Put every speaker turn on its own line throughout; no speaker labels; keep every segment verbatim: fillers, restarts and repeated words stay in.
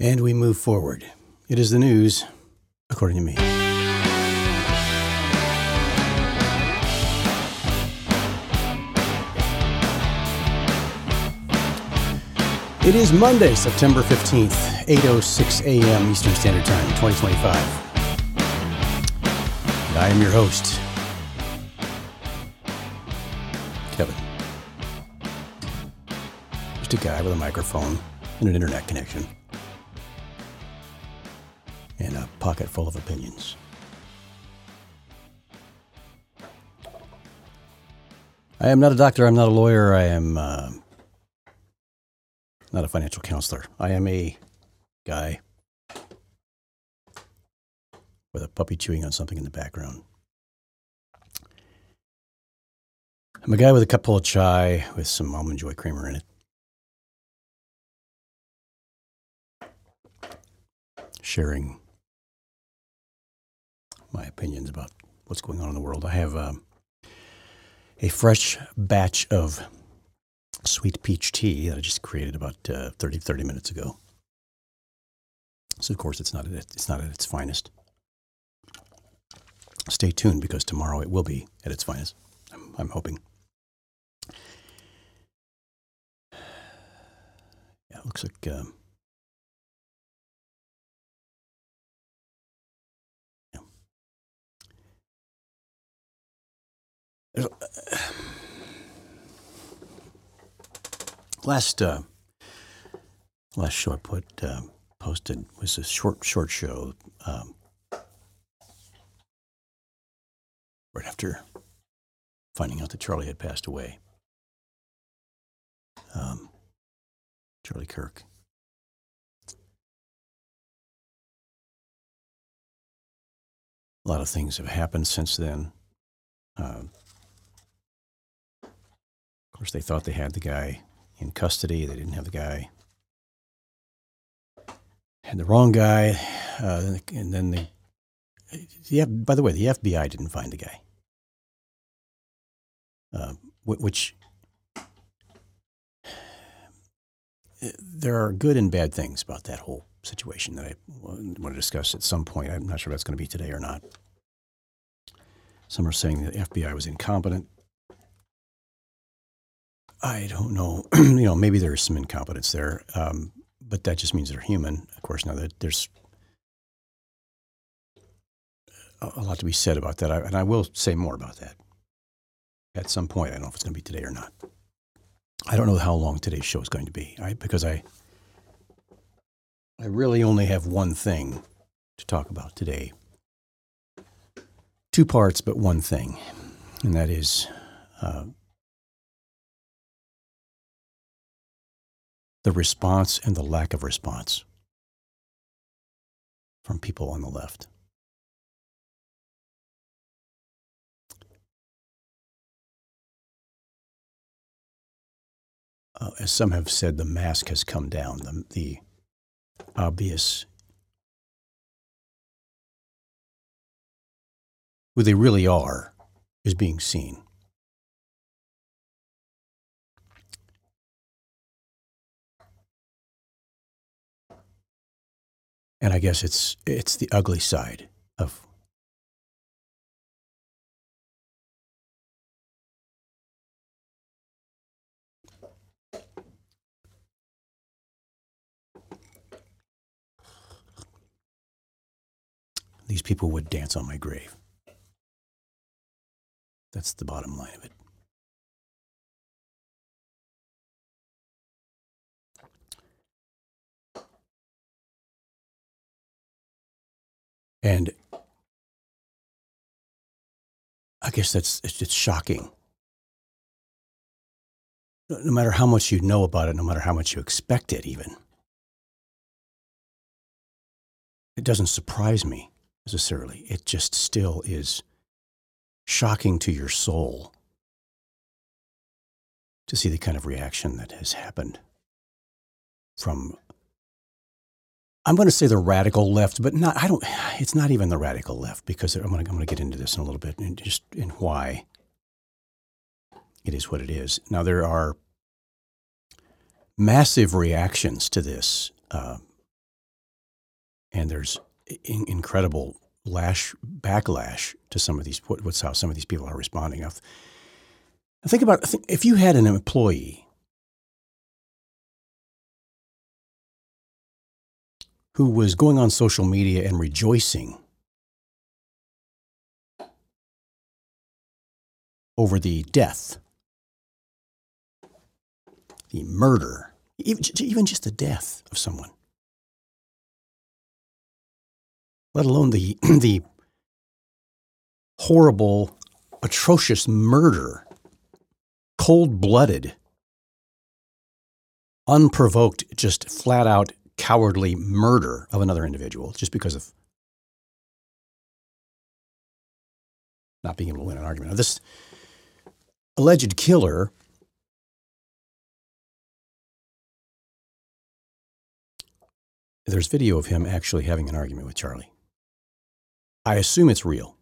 And we move forward. It is the news, according to me. It is Monday, September fifteenth, eight oh six a.m. Eastern Standard Time, twenty twenty-five. And I am your host, Kevin. Just a guy with a microphone and an internet connection. And a pocket full of opinions. I am not a doctor. I'm not a lawyer. I am uh, not a financial counselor. I am a guy with a puppy chewing on something in the background. I'm a guy with a cup full of chai with some almond joy creamer in it. Sharing my opinions about what's going on in the world. I have um, a fresh batch of sweet peach tea that I just created about uh, thirty, thirty minutes ago. So, of course, it's not at, it's not at its finest. Stay tuned because tomorrow it will be at its finest. I'm, I'm hoping. Yeah, it looks like... Um, Uh, last uh, last show I put uh, posted was a short short show um, right after finding out that Charlie had passed away. Um, Charlie Kirk. A lot of things have happened since then. Uh, Of course, they thought they had the guy in custody. They didn't have the guy. Had the wrong guy. Uh, and then they... Yeah, by the way, the F B I didn't find the guy. Uh, which... There are good and bad things about that whole situation that I want to discuss at some point. I'm not sure if that's going to be today or not. Some are saying the F B I was incompetent. I don't know. You know, maybe there's some incompetence there, um, but that just means they're human. Of course, now that there's a, a lot to be said about that, I, and I will say more about that at some point. I don't know if it's going to be today or not. I don't know how long today's show is going to be, right? Because I, I really only have one thing to talk about today. Two parts, but one thing, and that is uh, the response and the lack of response from people on the left. Uh, as some have said, the mask has come down. The, the obvious, who they really are, is being seen. And I guess it's it's the ugly side of these people would dance on my grave. That's the bottom line of it. And I guess that's it's, it's shocking. No matter how much you know about it, no matter how much you expect it even, it doesn't surprise me necessarily. It just still is shocking to your soul to see the kind of reaction that has happened from, I'm going to say the radical left, but not, I don't, it's not even the radical left, because I'm going to, I'm going to get into this in a little bit and just in why it is what it is. Now, there are massive reactions to this uh, and there's in, incredible lash backlash to some of these. What, what's how some of these people are responding. Now, think about think, if you had an employee who was going on social media and rejoicing over the death, the murder, even, even just the death of someone, let alone the the horrible, atrocious murder, cold-blooded, unprovoked, just flat-out cowardly murder of another individual just because of not being able to win an argument. Now, this alleged killer there's video of him actually having an argument with Charlie. I assume it's real.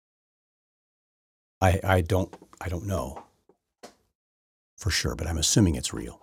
I I don't I don't know for sure, but I'm assuming it's real.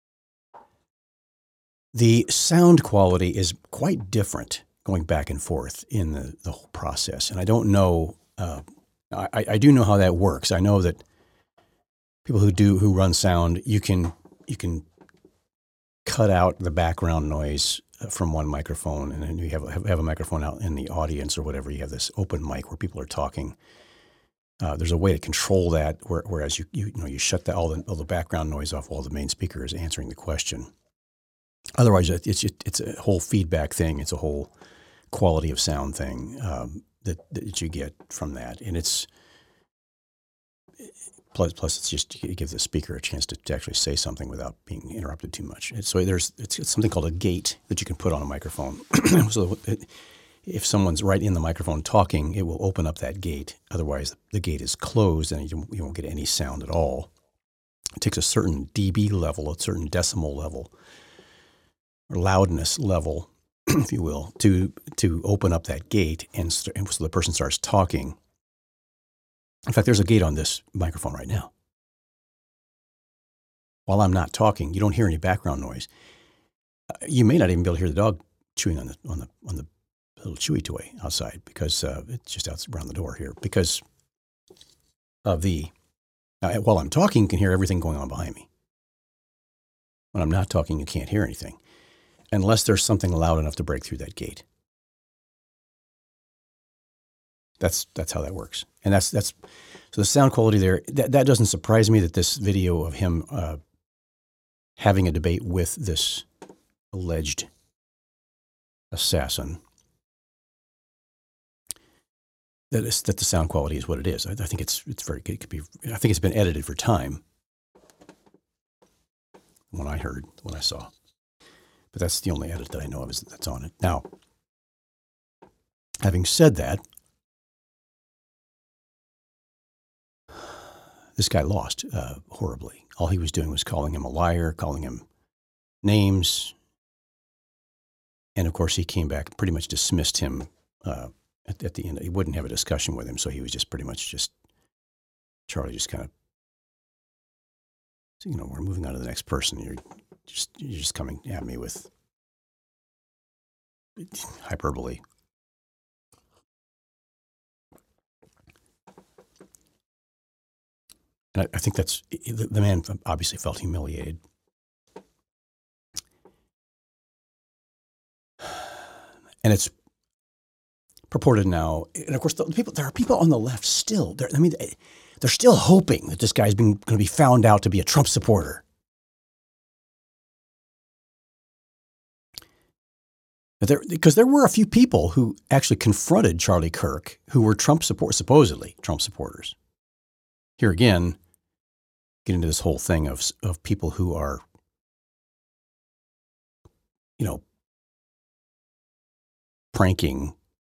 The sound quality is quite different going back and forth in the, the whole process. And I don't know, uh, I, I do know how that works. I know that people who do, who run sound, you can, you can cut out the background noise from one microphone, and then you have, have, have a microphone out in the audience or whatever. You have this open mic where people are talking. Uh, there's a way to control that, where, whereas you, you, you know, you shut the, all, the, all the background noise off while the main speaker is answering the question. Otherwise, it's just, it's a whole feedback thing. It's a whole quality of sound thing um, that, that you get from that, and it's plus plus it's just it gives the speaker a chance to, to actually say something without being interrupted too much. And so there's it's, it's something called a gate that you can put on a microphone. So it, if someone's right in the microphone talking, it will open up that gate. Otherwise, the gate is closed, and you, you won't get any sound at all. It takes a certain dB level, a certain decimal level, or loudness level, if you will, to to open up that gate, and, st- and so the person starts talking. In fact, there's a gate on this microphone right now. While I'm not talking, you don't hear any background noise. Uh, you may not even be able to hear the dog chewing on the on the on the little chewy toy outside, because uh, it's just out around the door here. Because of the uh, while I'm talking, you can hear everything going on behind me. When I'm not talking, you can't hear anything, unless there's something loud enough to break through that gate. That's that's how that works, and that's that's so the sound quality there. That that doesn't surprise me that this video of him uh, having a debate with this alleged assassin, that is that the sound quality is what it is. I, I think it's it's very good. It could be. I think it's been edited for time. When I heard, when I saw. But that's the only edit that I know of is that's on it. Now, having said that, this guy lost uh, horribly. All he was doing was calling him a liar, calling him names. And of course, he came back, pretty much dismissed him uh, at, at the end. He wouldn't have a discussion with him, so he was just pretty much just, Charlie just kind of, you know, we're moving on to the next person. You're just, you're just coming at me with hyperbole. And I, I think that's, the, the man obviously felt humiliated. And it's purported now, and of course, the people, there are people on the left still, I mean, they're still hoping that this guy's been going to be found out to be a Trump supporter. But there, because there were a few people who actually confronted Charlie Kirk who were Trump support, supposedly Trump supporters. Here again, get into this whole thing of of people who are, you know, pranking.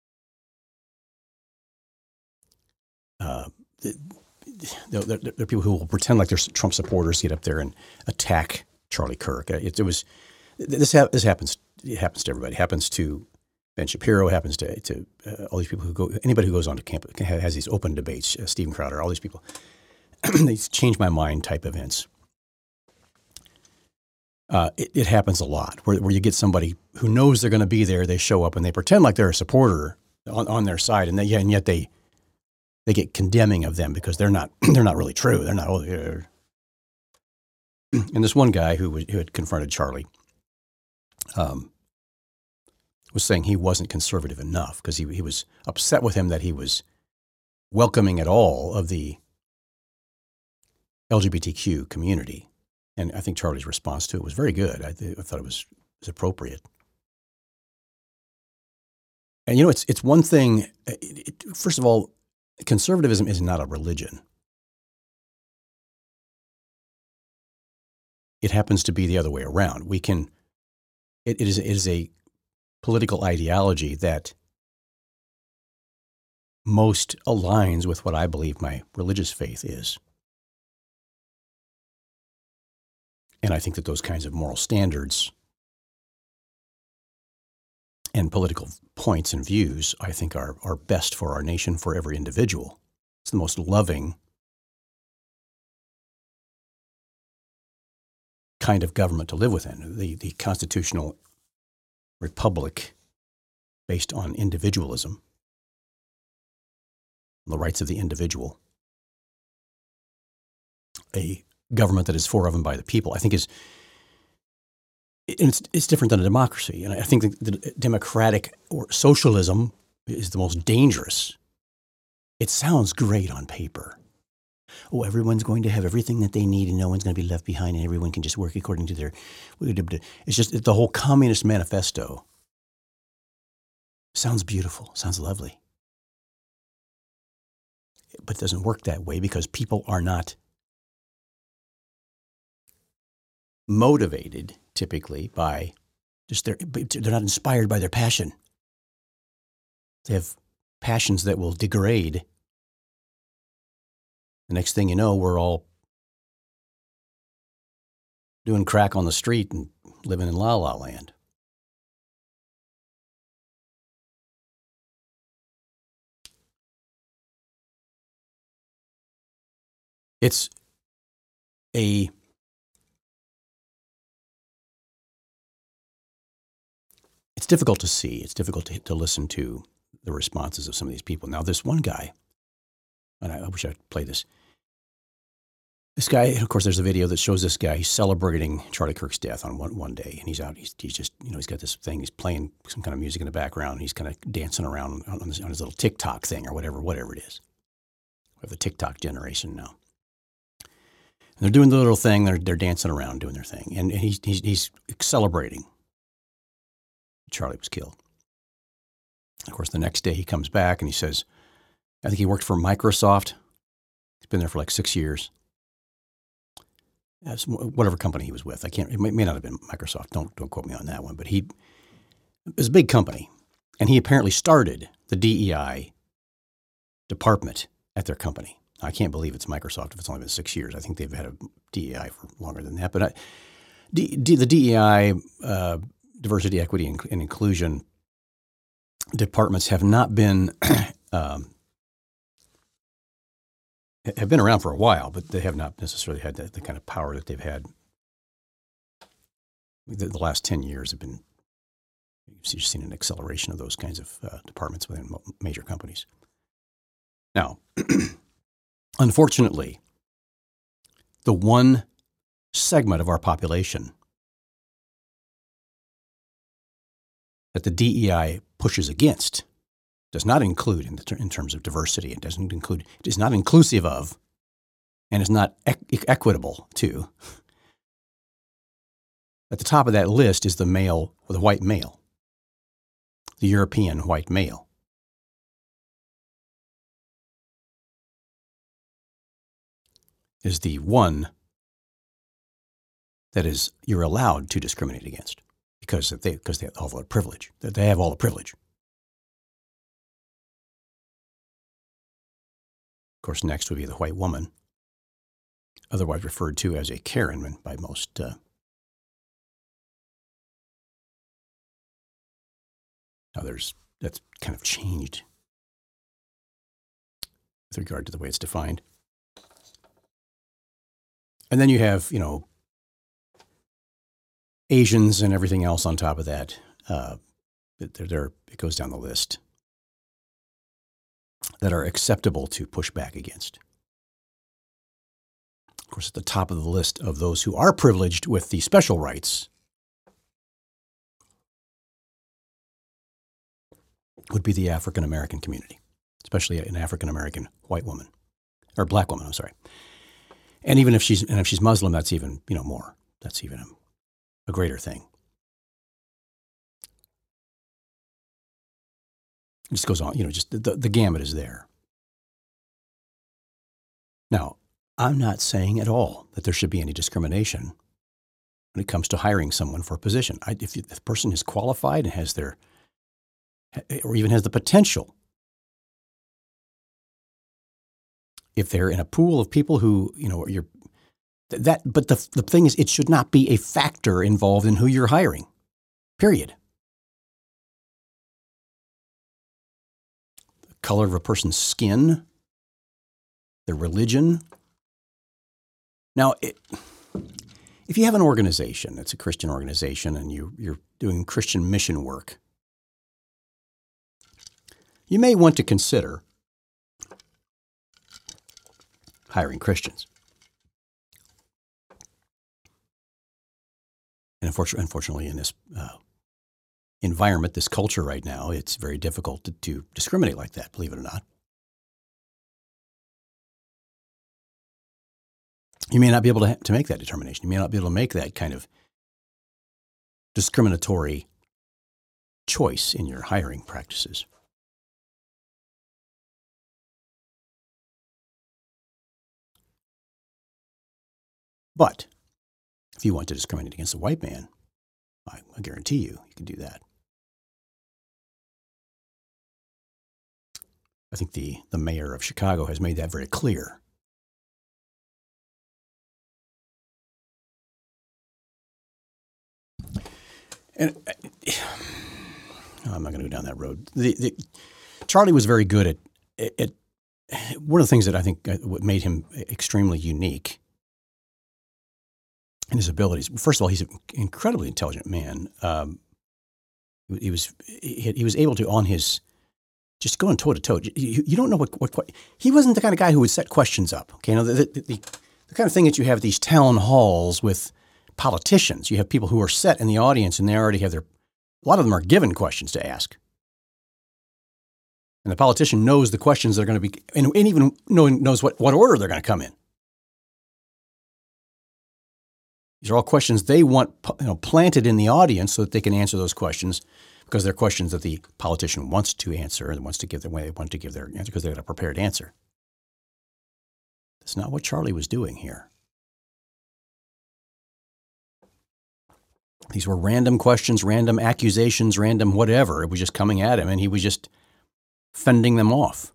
Uh, there, there, there are people who will pretend like they're Trump supporters, get up there and attack Charlie Kirk. It, it was this. Ha- this happens. It happens to everybody. It happens to Ben Shapiro. It happens to to uh, all these people who go. Anybody who goes on to campus has these open debates. Uh, Steven Crowder. All these people. These change my mind type events. Uh, it, it happens a lot where, where you get somebody who knows they're going to be there. They show up and they pretend like they're a supporter on, on their side, and they, yeah, and yet they they get condemning of them because they're not they're not really true. They're not. Oh, they're... And this one guy who was, who had confronted Charlie um, was saying he wasn't conservative enough because he he was upset with him that he was welcoming at all of the L G B T Q community. And I think Charlie's response to it was very good. I, th- I thought it was, was appropriate. And, you know, it's it's one thing, it, it, first of all, conservatism is not a religion. It happens to be the other way around. We can, it, it, is, it is a political ideology that most aligns with what I believe my religious faith is. And I think that those kinds of moral standards and political points and views, I think, are, are best for our nation, for every individual. It's the most loving kind of government to live within. The, the constitutional republic based on individualism, the rights of the individual, a government that is for of and by the people, I think is, it's, it's different than a democracy. And I think that the democratic or socialism is the most dangerous. It sounds great on paper. Oh, everyone's going to have everything that they need and no one's going to be left behind and everyone can just work according to their, it's just the whole Communist Manifesto. Sounds beautiful, sounds lovely. But it doesn't work that way because people are not motivated typically by just their, they're not inspired by their passion. They have passions that will degrade. The next thing you know, we're all doing crack on the street and living in La La Land. It's a It's difficult to see. It's difficult to, to listen to the responses of some of these people. Now, this one guy, and I, I wish I could play this. This guy, of course, there's a video that shows this guy. He's celebrating Charlie Kirk's death on one, one day, and he's out. He's, he's just, you know, he's got this thing. He's playing some kind of music in the background. He's kind of dancing around on, this, on his little TikTok thing or whatever, whatever it is. We have the TikTok generation now. And they're doing the little thing. They're they're dancing around, doing their thing, and, and he's he's he's celebrating. Charlie was killed. Of course, the next day he comes back and he says, I think he worked for Microsoft. He's been there for like six years. Whatever company he was with. I can't, it may, may not have been Microsoft. Don't, don't quote me on that one. But he, it was a big company. And he apparently started the D E I department at their company. I can't believe it's Microsoft if it's only been six years. I think they've had a D E I for longer than that. But I, D, D, the D E I, uh, diversity, equity, and, and inclusion departments have not been, um, have been around for a while, but they have not necessarily had the, the kind of power that they've had. The, the last ten years have been, you've seen an acceleration of those kinds of uh, departments within major companies. Now, unfortunately, the one segment of our population that the D E I pushes against does not include in, the ter- in terms of diversity. It doesn't include, it is not inclusive of, and is not equ- equitable to. At the top of that list is the male, or the white male, the European white male. Is the one that is you're allowed to discriminate against. Because they, because they have all the privilege. They have all the privilege. Of course, next would be the white woman, otherwise referred to as a Karen by most. Uh, now, there's that's kind of changed with regard to the way it's defined. And then you have, you know, Asians and everything else on top of that. Uh, they're, they're, it goes down the list that are acceptable to push back against. Of course, at the top of the list of those who are privileged with the special rights would be the African American community, especially an African American white woman or black woman. I'm sorry, and even if she's and if she's Muslim, that's even you know more. That's even a, a greater thing. It just goes on, you know. Just the the gamut is there. Now, I'm not saying at all that there should be any discrimination when it comes to hiring someone for a position. I, if the person is qualified and has their or even has the potential, if they're in a pool of people who, you know, you're that, but the the thing is, it should not be a factor involved in who you're hiring, period. The color of a person's skin, their religion. Now, it, if you have an organization that's a Christian organization and you, you're doing Christian mission work, you may want to consider hiring Christians. And unfortunately, unfortunately in this uh, environment, this culture right now, it's very difficult to, to discriminate like that, believe it or not. You may not be able to, to make that determination. You may not be able to make that kind of discriminatory choice in your hiring practices. But if you want to discriminate against a white man, I, I guarantee you, you can do that. I think the, the mayor of Chicago has made that very clear. And I'm not going to go down that road. The, the, Charlie was very good at, at, at one of the things that I think made him extremely unique in his abilities. First of all, he's an incredibly intelligent man. Um, he was he, he was able to, on his, just going toe to toe. You, you don't know what, what, what, he wasn't the kind of guy who would set questions up. Okay, you know, the, the, the, the kind of thing that you have at these town halls with politicians. You have people who are set in the audience and they already have their, a lot of them are given questions to ask. And the politician knows the questions that are going to be, and, and even knowing, knows what, what order they're going to come in. These are all questions they want, you know, planted in the audience so that they can answer those questions because they're questions that the politician wants to answer and wants to give their way, they want to give their answer because they got a prepared answer. That's not what Charlie was doing here. These were random questions, random accusations, random whatever. It was just coming at him, and he was just fending them off.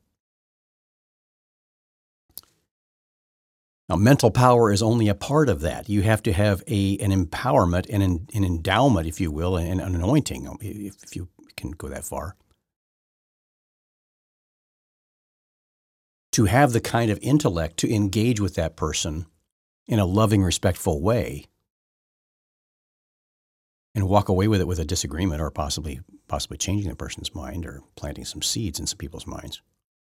Now, mental power is only a part of that. You have to have a an empowerment and an, an endowment, if you will, and an anointing, if, if you can go that far, to have the kind of intellect to engage with that person in a loving, respectful way and walk away with it with a disagreement or possibly possibly changing the person's mind or planting some seeds in some people's minds.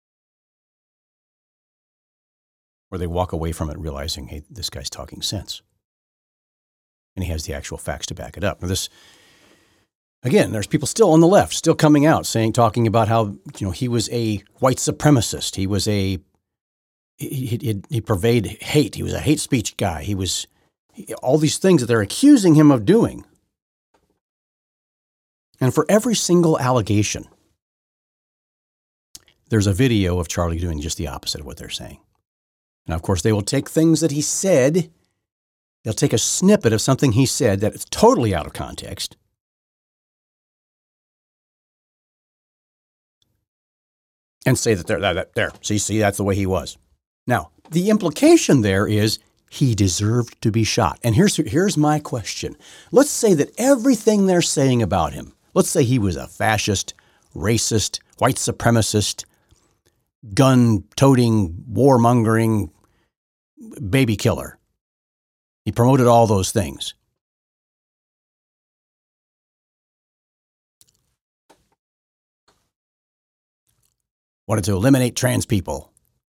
Where they walk away from it realizing, hey, this guy's talking sense. And he has the actual facts to back it up. Now this, again, there's people still on the left, still coming out saying, talking about how, you know, he was a white supremacist. He was a, he, he, he purveyed hate. He was a hate speech guy. He was, he, all these things that they're accusing him of doing. And for every single allegation, there's a video of Charlie doing just the opposite of what they're saying. Now, of course, they will take things that he said, they'll take a snippet of something he said that is totally out of context, and say that there, that, there, see, see, that's the way he was. Now, the implication there is he deserved to be shot. And here's, here's my question. Let's say that everything they're saying about him, let's say he was a fascist, racist, white supremacist, gun-toting, warmongering baby killer. He promoted all those things. wanted to eliminate trans people.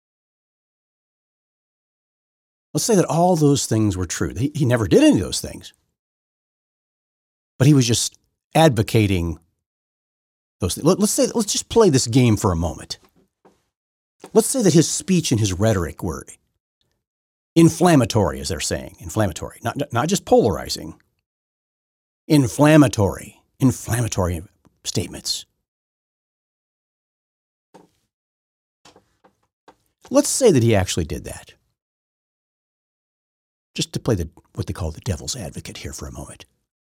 Let's say that all those things were true. He, he never did any of those things. But he was just advocating those things. Let, let's say, let's just play this game for a moment. Let's say that his speech and his rhetoric were inflammatory, as they're saying. Inflammatory. Not, not just polarizing. Inflammatory. Inflammatory statements. Let's say that he actually did that. Just to play the what they call the devil's advocate here for a moment.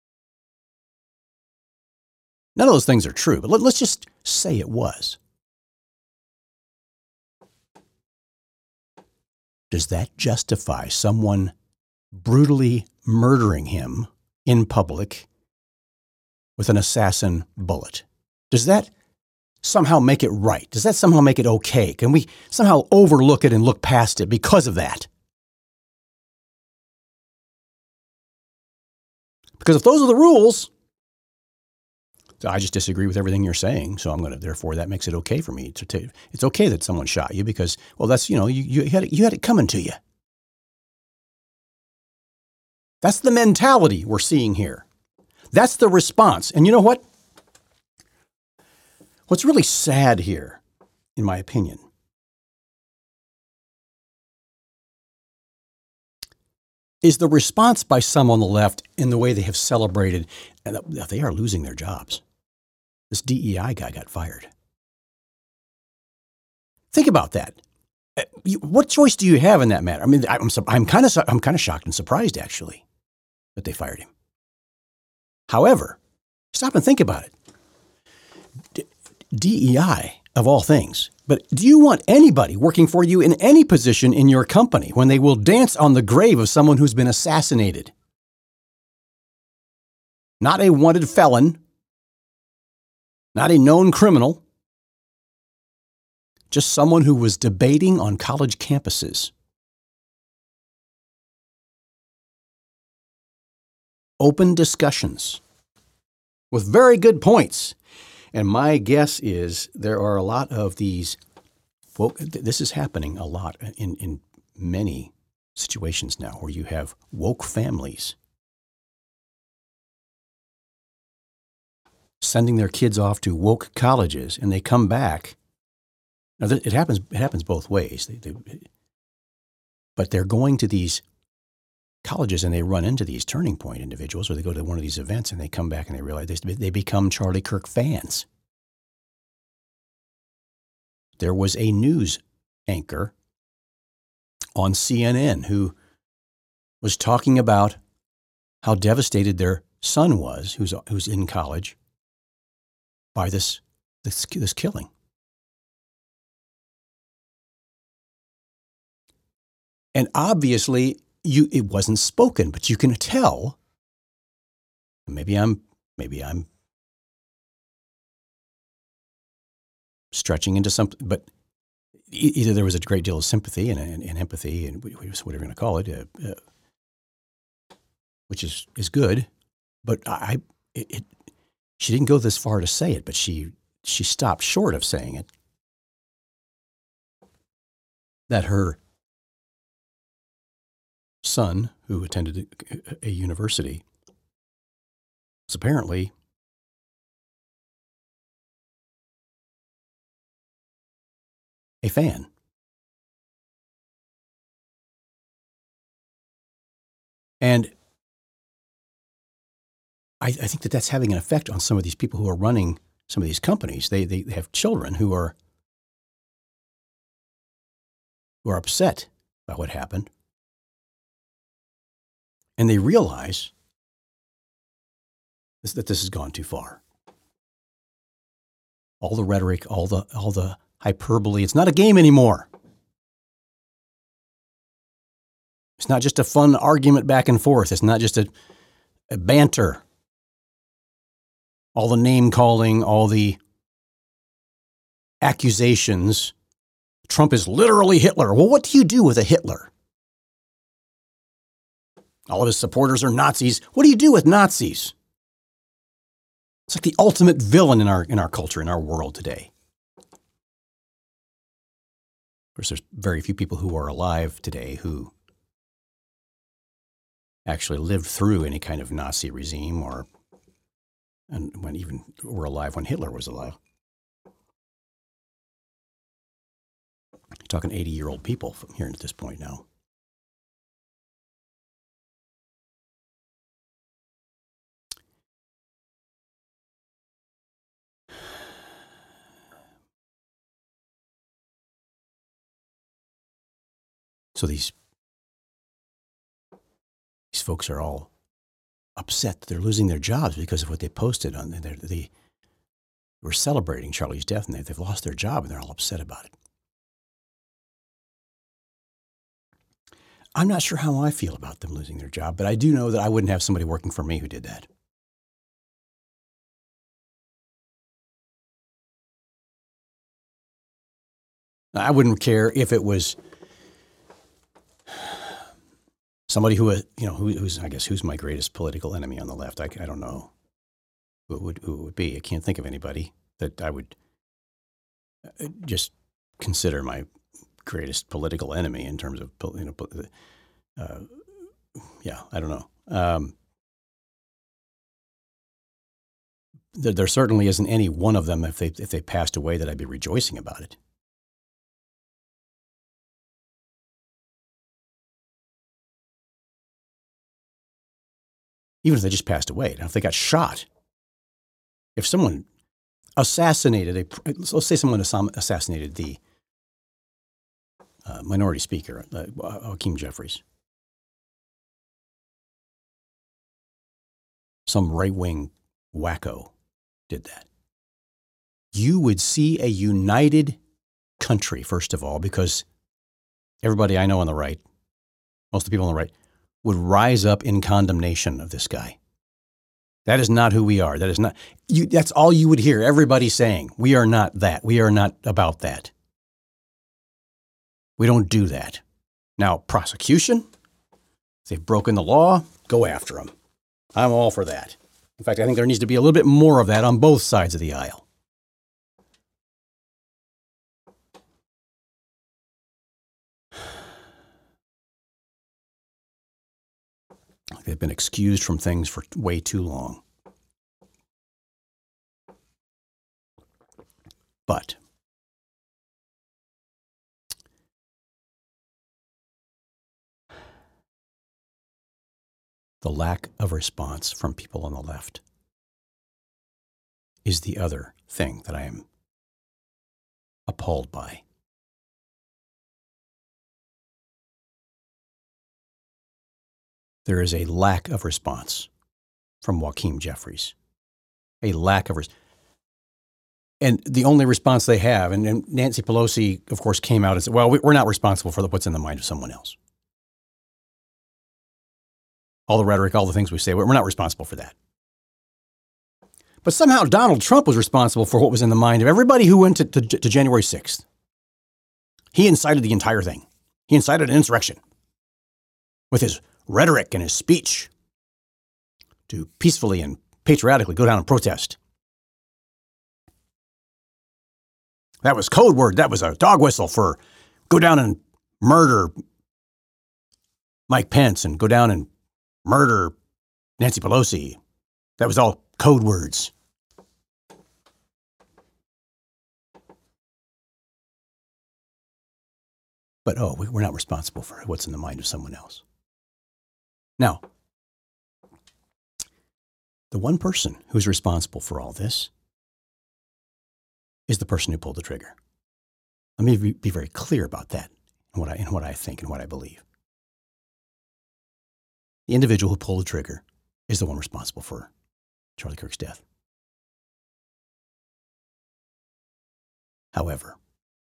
None of those things are true, but let, let's just say it was. Does that justify someone brutally murdering him in public with an assassin bullet? Does that somehow make it right? Does that somehow make it okay? Can we somehow overlook it and look past it because of that? Because if those are the rules, I just disagree with everything you're saying. So I'm going to, therefore, that makes it okay for me to take. It's okay that someone shot you because, well, that's, you know, you, you had it, you had it coming to you. That's the mentality we're seeing here. That's the response. And you know what? What's really sad here, in my opinion, is the response by some on the left in the way they have celebrated, and they are losing their jobs. This D E I guy got fired. Think about that. What choice do you have in that matter? I mean, I'm I'm kind of I'm kind of shocked and surprised actually that they fired him. However, stop and think about it. D E I of all things. But do you want anybody working for you in any position in your company when they will dance on the grave of someone who's been assassinated? Not a wanted felon, not a known criminal, just someone who was debating on college campuses. Open discussions with very good points. And my guess is there are a lot of these, woke, this is happening a lot in, in many situations now where you have woke families sending their kids off to woke colleges and they come back. Now, it happens, it happens both ways. They, they, but they're going to these colleges and they run into these turning point individuals, or they go to one of these events and they come back and they realize they, they become Charlie Kirk fans. There was a news anchor on C N N who was talking about how devastated their son was, who's, who's in college, by this, this, this killing. And obviously, you it wasn't spoken, but you can tell. Maybe I'm maybe I'm stretching into something, but either there was a great deal of sympathy and, and, and empathy, and whatever you're going to call it, uh, uh, which is is good. But I, it, it, she didn't go this far to say it, but she she stopped short of saying it. That her son, who attended a, a university, was apparently a fan. And I, I think that that's having an effect on some of these people who are running some of these companies. They, they, they have children who are who are upset by what happened. And they realize that this has gone too far. All the rhetoric, all the all the hyperbole, it's not a game anymore. It's not just a fun argument back and forth. It's not just a, a banter. All the name calling, all the accusations. Trump is literally Hitler. Well, what do you do with a Hitler? All of his supporters are Nazis. What do you do with Nazis? It's like the ultimate villain in our in our culture, in our world today. Of course, there's very few people who are alive today who actually lived through any kind of Nazi regime or and when even were alive when Hitler was alive. You're talking eighty-year-old people from here at this point now. So these these folks are all upset that they're losing their jobs because of what they posted on. They, they were celebrating Charlie's death, and they, they've lost their job, and they're all upset about it. I'm not sure how I feel about them losing their job, but I do know that I wouldn't have somebody working for me who did that. I wouldn't care if it was somebody who, you know, who, who's, I guess, who's my greatest political enemy on the left. I, I don't know who it, would, who it would be. I can't think of anybody that I would just consider my greatest political enemy in terms of, you know, uh, yeah, I don't know. Um, there, there certainly isn't any one of them, if they, if they passed away, that I'd be rejoicing about it. Even if they just passed away, if they got shot, if someone assassinated a, let's say someone assassinated the uh, minority speaker, uh, Hakeem Jeffries, some right-wing wacko did that, you would see a united country, first of all, because everybody I know on the right, most of the people on the right, would rise up in condemnation of this guy. That is not who we are. That is not, you, that's all you would hear everybody saying. We are not that. We are not about that. We don't do that. Now, prosecution, if they've broken the law, go after them. I'm all for that. In fact, I think there needs to be a little bit more of that on both sides of the aisle. They've been excused from things for way too long. But the lack of response from people on the left is the other thing that I am appalled by. There is a lack of response from Hakeem Jeffries. A lack of response. And the only response they have, and, and Nancy Pelosi, of course, came out and said, well, we, we're not responsible for what's in the mind of someone else. All the rhetoric, all the things we say, we're not responsible for that. But somehow Donald Trump was responsible for what was in the mind of everybody who went to, to, to January sixth. He incited the entire thing. He incited an insurrection with his rhetoric and his speech to peacefully and patriotically go down and protest. That was code word. That was a dog whistle for go down and murder Mike Pence and go down and murder Nancy Pelosi. That was all code words. But, oh, we're not responsible for what's in the mind of someone else. Now, the one person who's responsible for all this is the person who pulled the trigger. Let me be very clear about that and what I, and what I think and what I believe. The individual who pulled the trigger is the one responsible for Charlie Kirk's death. However,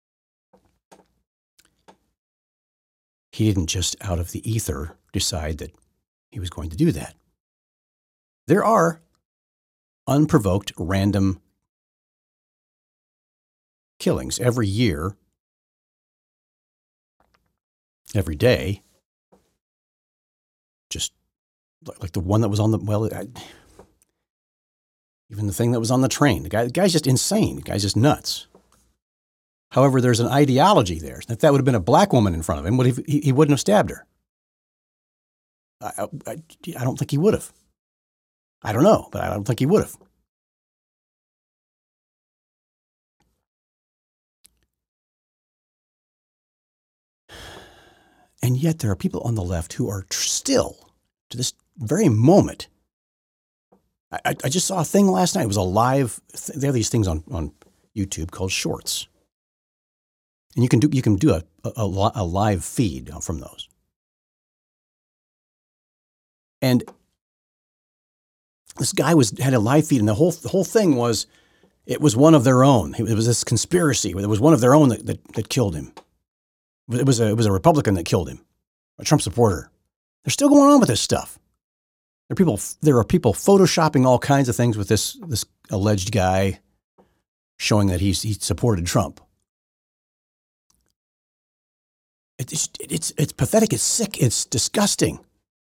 he didn't just out of the ether decide that he was going to do that. There are unprovoked random killings every year, every day, just like the one that was on the, well, I, even the thing that was on the train. The guy, the guy's just insane. The guy's just nuts. However, there's an ideology there. If that would have been a black woman in front of him, would he, he wouldn't have stabbed her. I, I, I don't think he would have. I don't know, but I don't think he would have. And yet there are people on the left who are still, to this very moment, I, I just saw a thing last night. It was a live, they have these things on, on YouTube called Shorts. And you can do you can do a, a, a live feed from those. And this guy was had a live feed, and the whole the whole thing was, it was one of their own. It was this conspiracy. It was one of their own that, that, that killed him. It was a it was a Republican that killed him, a Trump supporter. They're still going on with this stuff. There are people there are people photoshopping all kinds of things with this this alleged guy, showing that he's he supported Trump. It's it's it's pathetic. It's sick. It's disgusting.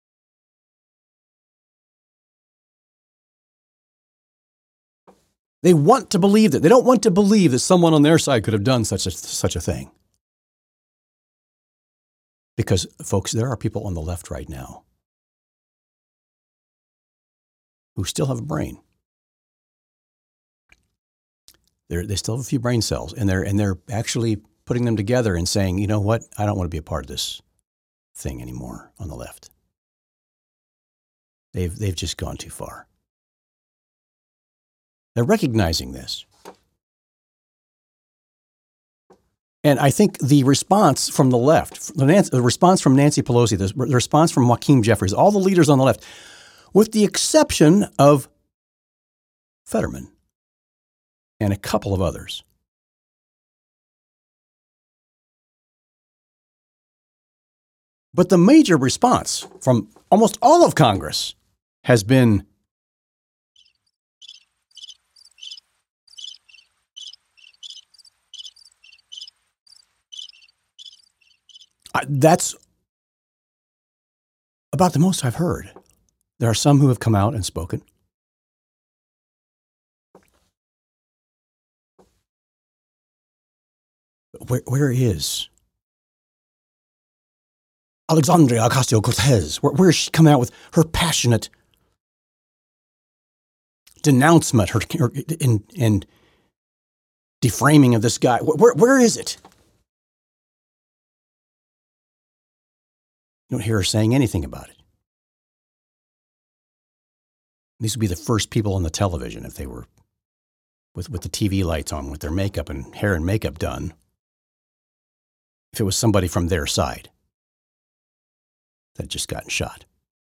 They want to believe that. They don't want to believe that someone on their side could have done such a such a thing. Because, folks, there are people on the left right now who still have a brain. They're, they still have a few brain cells, and they're and they're actually putting them together and saying, you know what, I don't want to be a part of this thing anymore on the left. They've they've just gone too far. They're recognizing this. And I think the response from the left, the, Nancy, the response from Nancy Pelosi, the, the response from Hakeem Jeffries, all the leaders on the left, with the exception of Fetterman and a couple of others, but the major response from almost all of Congress has been Uh, that's about the most I've heard. There are some who have come out and spoken. Where, where is Alexandria Ocasio-Cortez? Where, where is she coming out with her passionate denouncement, her, her in, in deframing of this guy? Where, where is it? You don't hear her saying anything about it. These would be the first people on the television if they were with, with the T V lights on, with their makeup and hair and makeup done, if it was somebody from their side that had just gotten shot.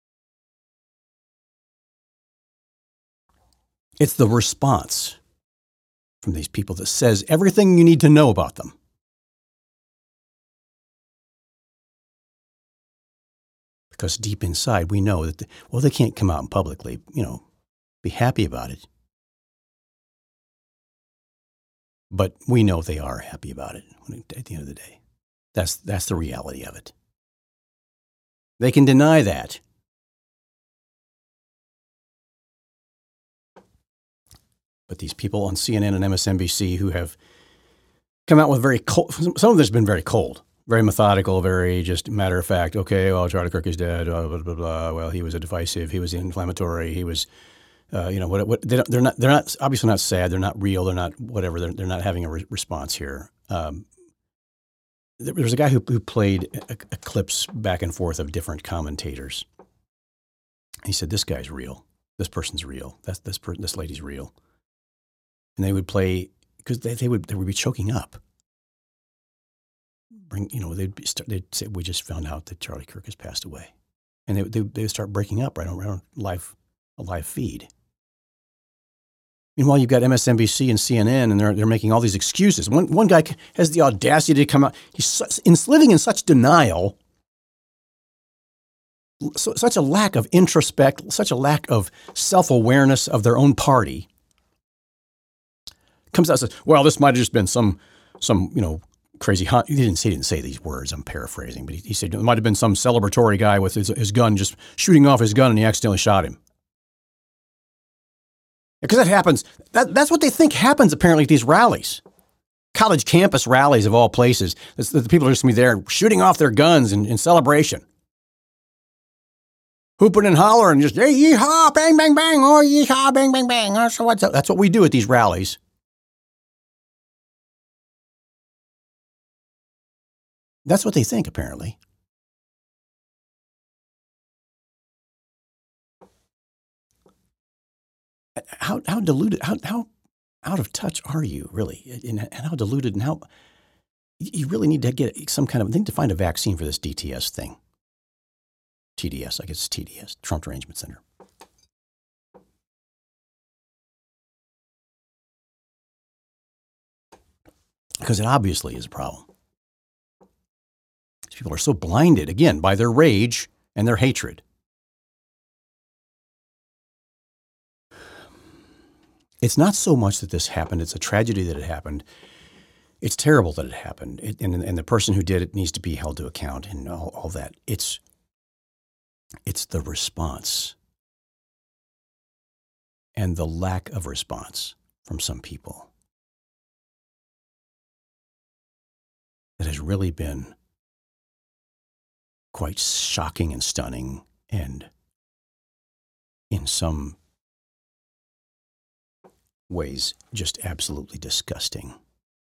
It's the response from these people that says everything you need to know about them. Because deep inside, we know that, the, well, they can't come out and publicly, you know, be happy about it. But we know they are happy about it at the end of the day. That's, that's the reality of it. They can deny that. But these people on C N N and M S N B C who have come out with very cold, some of this has been very cold. Very methodical, very just matter of fact. Okay, well, Charlie Kirk is dead. Blah blah blah. blah. Well, he was a divisive. He was inflammatory. He was, uh, you know, what? What? They don't, they're not. They're not obviously not sad. They're not real. They're not whatever. They're they're not having a re- response here. Um, there was a guy who who played a, a clips back and forth of different commentators. He said, "This guy's real. This person's real. That's this per- this lady's real." And they would play because they they would they would be choking up. Bring, you know, they'd, be, they'd say, we just found out that Charlie Kirk has passed away. And they, they, they would start breaking up right on, right on live, a live feed. Meanwhile, you've got M S N B C and C N N, and they're, they're making all these excuses. One, one guy has the audacity to come out. He's such, in, living in such denial, so, such a lack of introspect, such a lack of self-awareness of their own party. Comes out and says, well, this might have just been some, some, you know, crazy hunt. He didn't say, he didn't say these words. I'm paraphrasing, but he, he said it might have been some celebratory guy with his, his gun, just shooting off his gun, and he accidentally shot him. Because that happens. That, that's what they think happens apparently at these rallies. college campus rallies of all places. It's, the people are just going to be there shooting off their guns in, in celebration. Hooping and hollering, just, hey, yeehaw, bang, bang, bang, oh, yeehaw, bang, bang, bang. Oh, so what's up? That's what we do at these rallies. That's what they think, apparently. How how diluted, how how out of touch are you, really? And, and how diluted and how... You really need to get some kind of... Need to find a vaccine for this D T S thing. T D S, I guess it's T D S, Trump Derangement Center. Because it obviously is a problem. People are so blinded, again, by their rage and their hatred. It's not so much that this happened. It's a tragedy that it happened. It's terrible that it happened. It, and, and the person who did it needs to be held to account and all, all that. It's, it's the response and the lack of response from some people that has really been quite shocking and stunning, and in some ways just absolutely disgusting.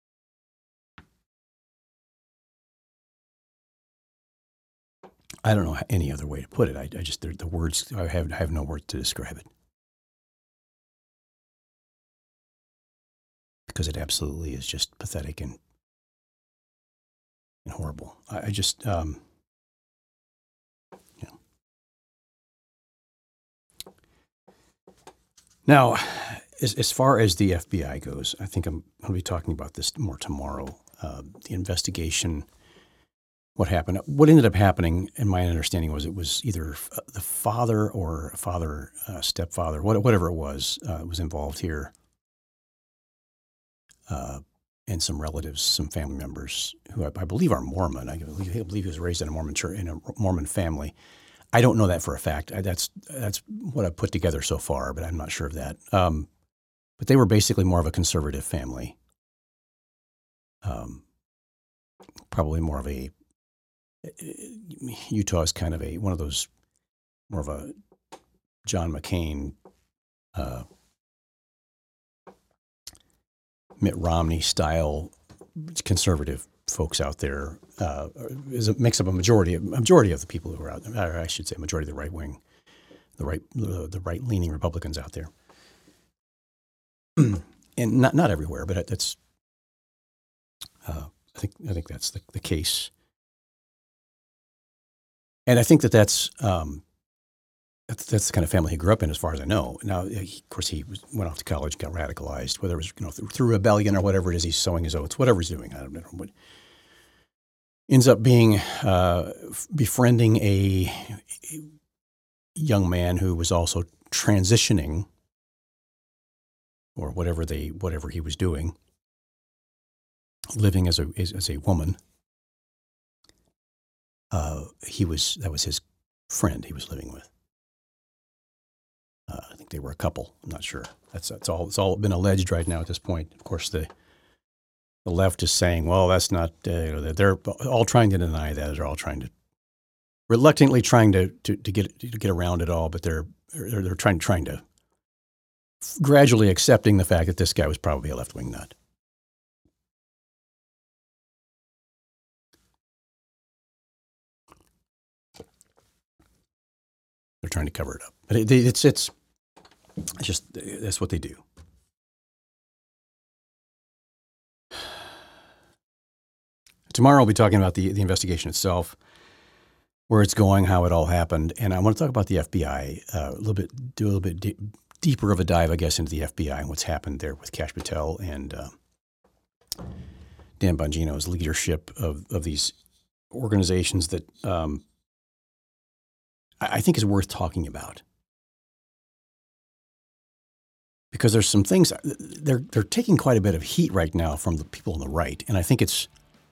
I don't know any other way to put it. I, I just, the words, I have, I have no words to describe it. Because it absolutely is just pathetic and, and horrible. I, I just, um, Now, as, as far as the F B I goes, I think I'm going to be talking about this more tomorrow. Uh, the investigation, what happened, what ended up happening, in my understanding, was it was either the father or father, uh, stepfather, whatever it was, uh, was involved here, uh, and some relatives, some family members who I, I believe are Mormon. I believe, I believe he was raised in a Mormon church, in a Mormon family. I don't know that for a fact. I, that's that's what I've put together so far, but I'm not sure of that. Um, but they were basically more of a conservative family. Um, probably more of a, Utah is kind of a, one of those, more of a John McCain, uh, Mitt Romney style conservative folks out there. Uh, is a, makes up a majority, a majority of the people who are out there, or I should say, a majority of the right wing, the right, the, the right leaning Republicans out there, and not not everywhere, but that's, uh, I think I think that's the, the case, and I think that that's um, that's that's the kind of family he grew up in, as far as I know. Now, he, of course, he was, went off to college, got radicalized, whether it was you know through, through rebellion or whatever it is, he's sowing his oats, whatever he's doing, I don't know. But ends up being uh, befriending a, a young man who was also transitioning, or whatever they whatever he was doing, living as a as, as a woman. Uh, he was that was his friend he was living with. Uh, I think they were a couple. I'm not sure. That's that's all. It's all been alleged right now at this point. Of course, the the left is saying, "Well, that's not." Uh, they're all trying to deny that. They're all trying to, reluctantly trying to to, to get to get around it all. But they're they're, they're trying trying to gradually accepting the fact that this guy was probably a left wing nut. They're trying to cover it up, but it, it's it's it's just that's what they do. Tomorrow I'll be talking about the, the investigation itself, where it's going, how it all happened, and I want to talk about the F B I uh, a little bit, do a little bit de- deeper of a dive, I guess, into the F B I and what's happened there with Kash Patel and uh, Dan Bongino's leadership of of these organizations that um, I, I think is worth talking about. Because there's some things, they're they're taking quite a bit of heat right now from the people on the right, and I think it's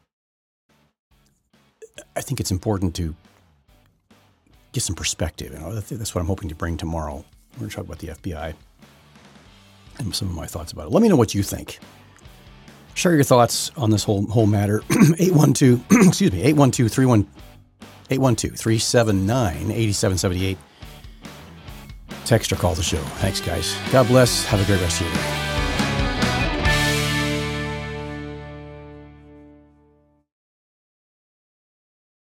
I think it's important to get some perspective. You know, that's what I'm hoping to bring tomorrow. We're going to talk about the F B I and some of my thoughts about it. Let me know what you think. Share your thoughts on this whole whole matter. eight one two, excuse me, eight one two, three one, eight one two, three seven nine, eight seven seven eight. Text or call the show. Thanks, guys. God bless. Have a great rest of your day.